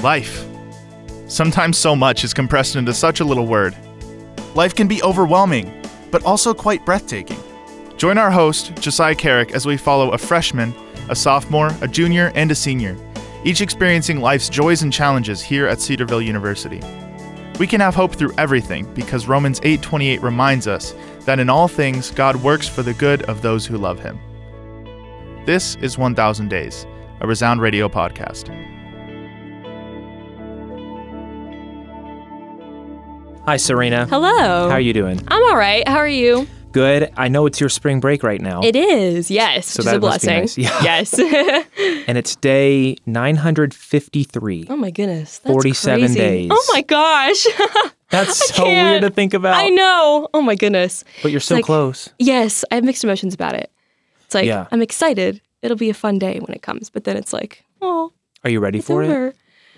Life. Sometimes so much is compressed into such a little word. Life can be overwhelming, but also quite breathtaking. Join our host, Josiah Carrick, as we follow a freshman, a sophomore, a junior, and a senior, each experiencing life's joys and challenges here at Cedarville University. We can have hope through everything because Romans 8:28 reminds us that in all things God works for the good of those who love Him. This is 1000 Days, a Resound Radio podcast. Hi, Serena. Hello. How are you doing? I'm all right. How are you? Good. I know it's your spring break right now. It is, yes. So which that is a must be blessing. nice. Yeah. Yes. And it's day 953. Oh my goodness. That's 47 crazy. days. Oh my gosh. That's so can't. weird to think about. I know. Oh my goodness. But you're so like- close. Yes, I have mixed emotions about it. It's like, Yeah. I'm excited. It'll be a fun day when it comes. But then it's like, oh, Are you ready it's for over.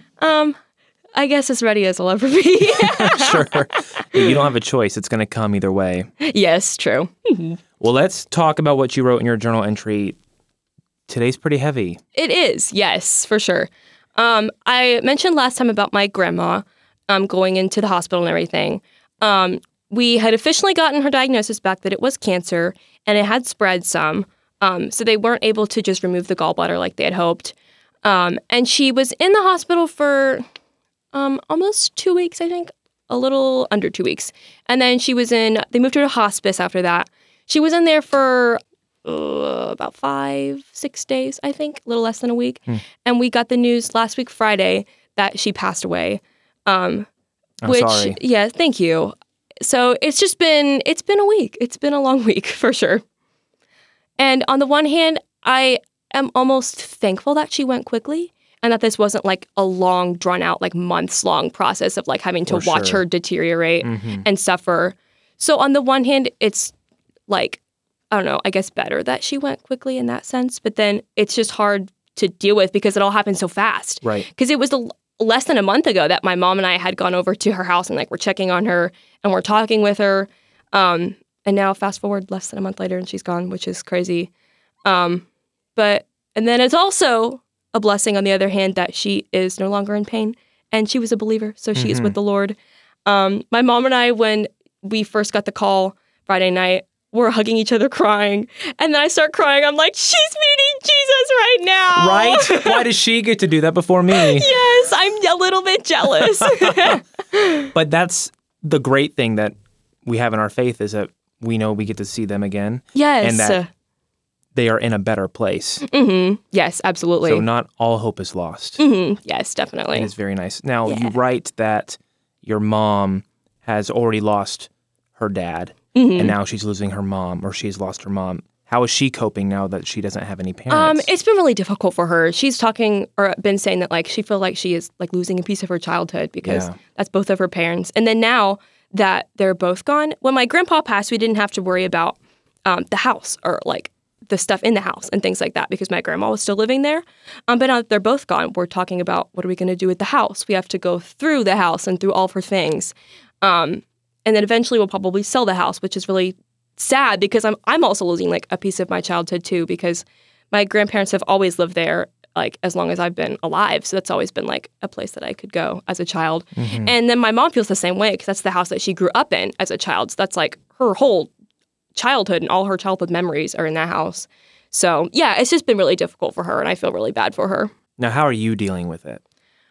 I guess as ready as I'll ever be. it? Sure. You don't have a choice. It's going to come either way. Yes, true. Well, let's talk about what you wrote in your journal entry. Today's pretty heavy. It is, yes, for sure. I mentioned last time about my grandma going into the hospital and everything. We had officially gotten her diagnosis back that it was cancer, and it had spread some. So they weren't able to just remove the gallbladder like they had hoped. And she was in the hospital for almost 2 weeks, I think, a little under 2 weeks. And then they moved her to hospice after that. She was in there for about 5-6 days, I think, a little less than a week. And we got the news last week, Friday, that she passed away. I'm sorry. Yeah, thank you. So it's been a week. It's been a long week for sure. And on the one hand, I am almost thankful that she went quickly and that this wasn't like a long, drawn out, like months long process of like having to watch her deteriorate and suffer. So on the one hand, it's like, I don't know, I guess better that she went quickly in that sense. But then it's just hard to deal with because it all happened so fast. Right. Because it was less than a month ago that my mom and I had gone over to her house and like we're checking on her and we're talking with her. And now fast forward less than a month later and she's gone, which is crazy. And then it's also a blessing on the other hand that she is no longer in pain and she was a believer. So she is with the Lord. My mom and I, when we first got the call Friday night, we're hugging each other crying. And then I start crying. I'm like, she's meeting Jesus right now. Right? Why does she get to do that before me? Yes, I'm a little bit jealous. But that's the great thing that we have in our faith is that we know we get to see them again. Yes. And that they are in a better place. Mm-hmm. Yes, absolutely. So not all hope is lost. Mm-hmm. Yes, definitely. It is very nice. Now, Yeah. you write that your mom has already lost her dad, Mm-hmm. and now she's losing her mom, or she's lost her mom. How is she coping now that she doesn't have any parents? It's been really difficult for her. She's talking or been saying that like she feels like she is like losing a piece of her childhood because that's both of her parents. And then now that they're both gone, when my grandpa passed, we didn't have to worry about the house or like the stuff in the house and things like that because my grandma was still living there. But now that they're both gone, we're talking about what are we going to do with the house? We have to go through the house and through all of her things. And then eventually we'll probably sell the house, which is really sad because I'm also losing like a piece of my childhood too because my grandparents have always lived there like as long as I've been alive. So that's always been like a place that I could go as a child. Mm-hmm. And then my mom feels the same way because that's the house that she grew up in as a child. So that's like her whole childhood and all her childhood memories are in that house. So yeah, it's just been really difficult for her and I feel really bad for her. Now, how are you dealing with it?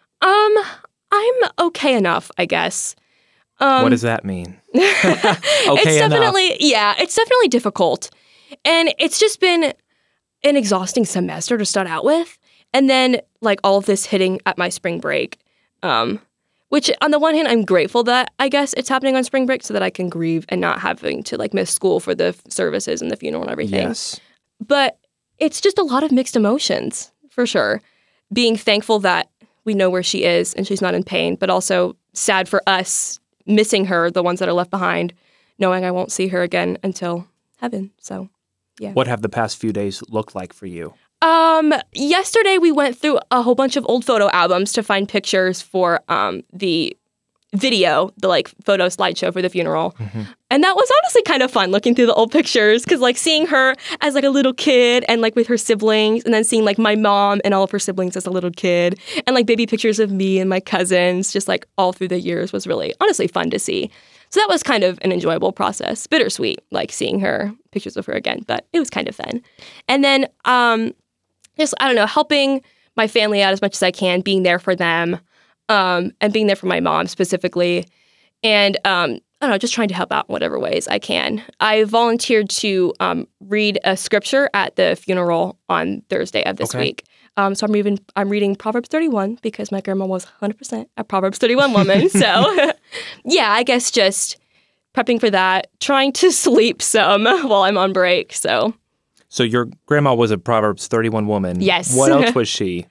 I'm okay enough, I guess. What does that mean? It's definitely difficult. And it's just been an exhausting semester to start out with. And then like all of this hitting at my spring break, which on the one hand, I'm grateful that I guess it's happening on spring break so that I can grieve and not having to like miss school for the services and the funeral and everything. Yes. But it's just a lot of mixed emotions for sure. Being thankful that we know where she is and she's not in pain, but also sad for us missing her, the ones that are left behind, knowing I won't see her again until heaven. So, yeah. What have the past few days looked like for you? Yesterday we went through a whole bunch of old photo albums to find pictures for the video, the like photo slideshow for the funeral. And that was honestly kind of fun looking through the old pictures because like seeing her as like a little kid and like with her siblings and then seeing like my mom and all of her siblings as a little kid and like baby pictures of me and my cousins just like all through the years was really honestly fun to see. So that was kind of an enjoyable process, bittersweet, like seeing her, pictures of her again, but it was kind of fun. And then just, I don't know, helping my family out as much as I can, being there for them. And being there for my mom specifically. And, I don't know, just trying to help out in whatever ways I can. I volunteered to read a scripture at the funeral on Thursday of this week. So I'm reading Proverbs 31 because my grandma was 100% a Proverbs 31 woman. So, yeah, I guess just prepping for that, trying to sleep some while I'm on break, so. So your grandma was a Proverbs 31 woman. Yes. What else was she?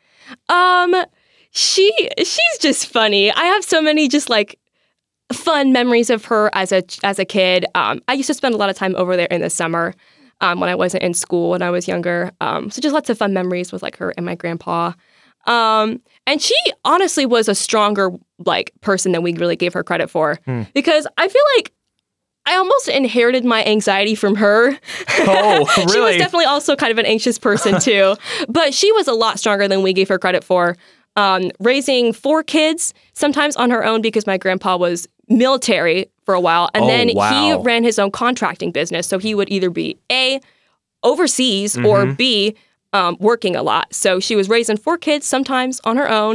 She's just funny. I have so many just like fun memories of her as a kid. I used to spend a lot of time over there in the summer when I wasn't in school when I was younger. So just lots of fun memories with like her and my grandpa. And she honestly was a stronger like person than we really gave her credit for because I feel like I almost inherited my anxiety from her. Oh, really? She was definitely also kind of an anxious person too, but she was a lot stronger than we gave her credit for. Raising 4 kids, sometimes on her own because my grandpa was military for a while. And then he ran his own contracting business. So he would either be A, overseas or B, working a lot. So she was raising 4 kids, sometimes on her own,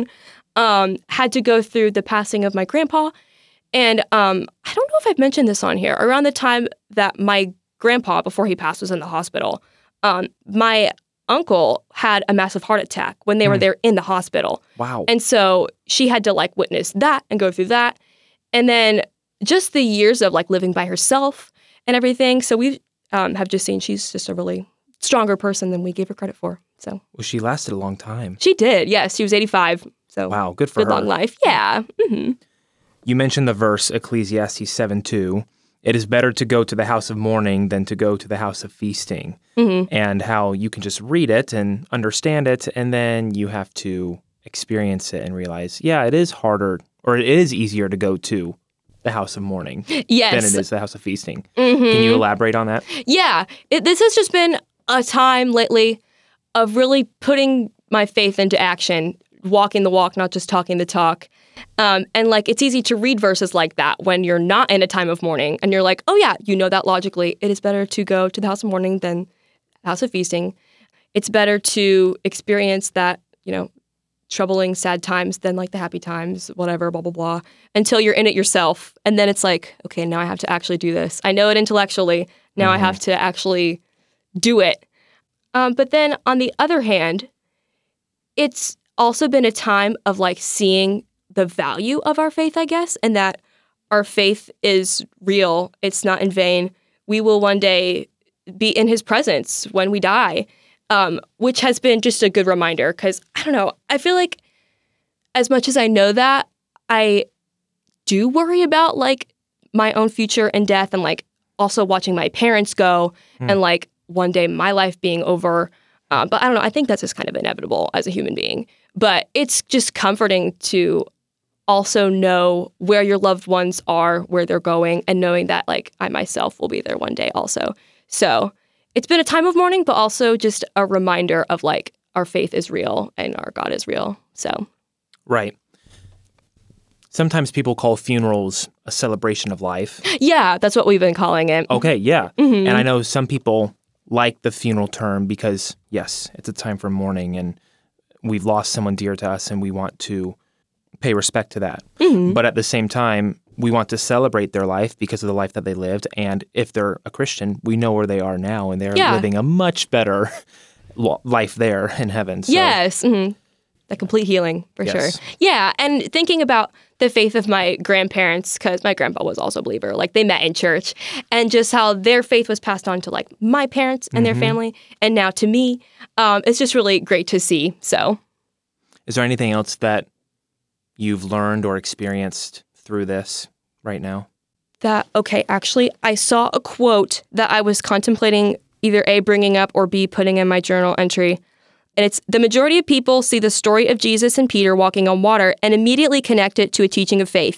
had to go through the passing of my grandpa. And I don't know if I've mentioned this on here. Around the time that my grandpa, before he passed, was in the hospital, my uncle had a massive heart attack when they were there in the hospital. Wow. And so she had to like witness that and go through that. And then just the years of like living by herself and everything. So we have just seen she's just a really stronger person than we gave her credit for. So well, she lasted a long time. She did. Yes. She was 85. So wow. Good for her. Good long life. Yeah. Mm-hmm. You mentioned the verse Ecclesiastes 7:2. It is better to go to the house of mourning than to go to the house of feasting. And how you can just read it and understand it, and then you have to experience it and realize, yeah, it is harder, or it is easier to go to the house of mourning than it is the house of feasting. Can you elaborate on that? Yeah. This has just been a time lately of really putting my faith into action, walking the walk, not just talking the talk. And like, it's easy to read verses like that when you're not in a time of mourning and you're like, oh yeah, you know that logically. It is better to go to the house of mourning than the house of feasting. It's better to experience that, you know, troubling, sad times than like the happy times, whatever, blah, blah, blah, until you're in it yourself. And then it's like, okay, now I have to actually do this. I know it intellectually. Now I have to actually do it. But then on the other hand, it's also been a time of like seeing the value of our faith, I guess, and that our faith is real. It's not in vain. We will one day be in his presence when we die, which has been just a good reminder because, I don't know, I feel like as much as I know that, I do worry about like my own future and death and like also watching my parents go and like one day my life being over. But I don't know, I think that's just kind of inevitable as a human being. But it's just comforting to also know where your loved ones are, where they're going, and knowing that like I myself will be there one day also. So it's been a time of mourning, but also just a reminder of like our faith is real and our God is real. So. Right. Sometimes people call funerals a celebration of life. Yeah, that's what we've been calling it. Okay, yeah. And I know some people like the funeral term because, yes, it's a time for mourning and we've lost someone dear to us and we want to pay respect to that. But at the same time, we want to celebrate their life because of the life that they lived. And if they're a Christian, we know where they are now and they're living a much better life there in heaven. So. Yes. The complete healing, for sure. Yeah, and thinking about the faith of my grandparents, because my grandpa was also a believer, like they met in church, and just how their faith was passed on to like my parents and their family, and now to me, it's just really great to see, so. Is there anything else that you've learned or experienced through this right now? Actually, I saw a quote that I was contemplating either A, bringing up, or B, putting in my journal entry. And it's, the majority of people see the story of Jesus and Peter walking on water and immediately connect it to a teaching of faith.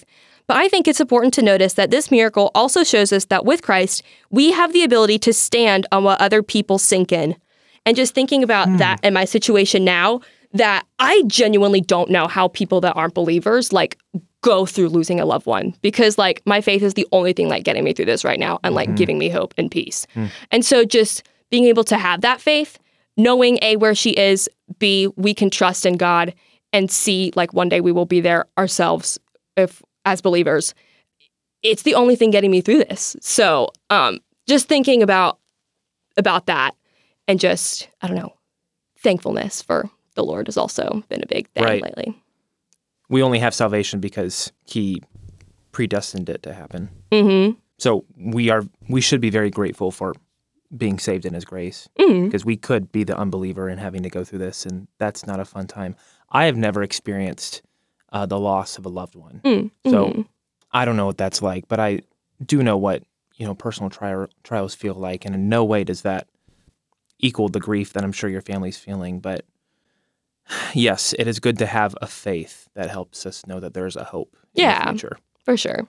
But I think it's important to notice that this miracle also shows us that with Christ, we have the ability to stand on what other people sink in. And just thinking about that in my situation now, that I genuinely don't know how people that aren't believers like go through losing a loved one, because like my faith is the only thing like getting me through this right now and like giving me hope and peace. And so just being able to have that faith, knowing A, where she is, B, we can trust in God, and C, like one day we will be there ourselves if as believers, it's the only thing getting me through this. So just thinking about that and just, I don't know, thankfulness for the Lord has also been a big thing lately. We only have salvation because he predestined it to happen. So we should be very grateful for being saved in his grace, because we could be the unbeliever and having to go through this, and that's not a fun time. I have never experienced the loss of a loved one. So I don't know what that's like, but I do know what, personal trials feel like, and in no way does that equal the grief that I'm sure your family's feeling. But yes, it is good to have a faith that helps us know that there's a hope in the future. For sure.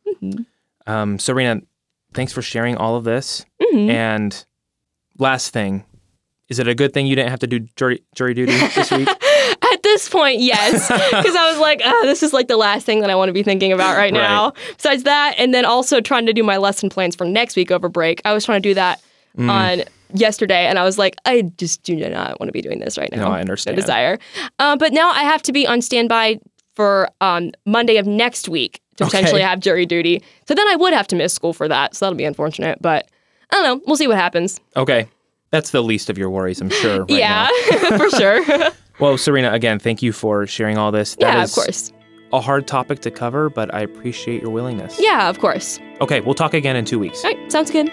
Serena, thanks for sharing all of this. And last thing, is it a good thing you didn't have to do jury duty this week? At this point, yes. Because I was like, this is like the last thing that I want to be thinking about right now. Besides that, and then also trying to do my lesson plans for next week over break. I was trying to do that on yesterday, and I was like, I just do not want to be doing this right now. No, I understand. No desire. But now I have to be on standby for Monday of next week to potentially have jury duty. So then I would have to miss school for that. So that'll be unfortunate. But I don't know. We'll see what happens. Okay. That's the least of your worries, I'm sure. Now. For sure. Well, Serena, again, thank you for sharing all this. That of course. A hard topic to cover, but I appreciate your willingness. Yeah, of course. Okay, we'll talk again in 2 weeks. All right, sounds good.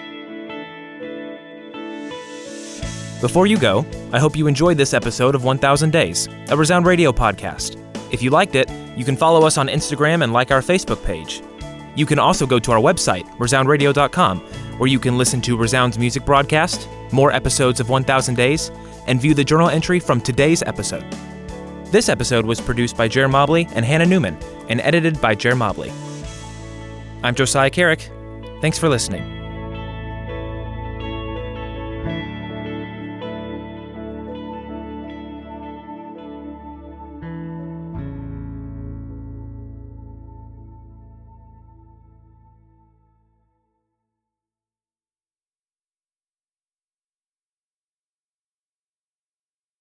Before you go, I hope you enjoyed this episode of 1000 Days, a Resound Radio podcast. If you liked it, you can follow us on Instagram and like our Facebook page. You can also go to our website, resoundradio.com, where you can listen to Resound's music broadcast, more episodes of 1000 Days, and view the journal entry from today's episode. This episode was produced by Jer Mobley and Hannah Newman, and edited by Jer Mobley. I'm Josiah Carrick. Thanks for listening.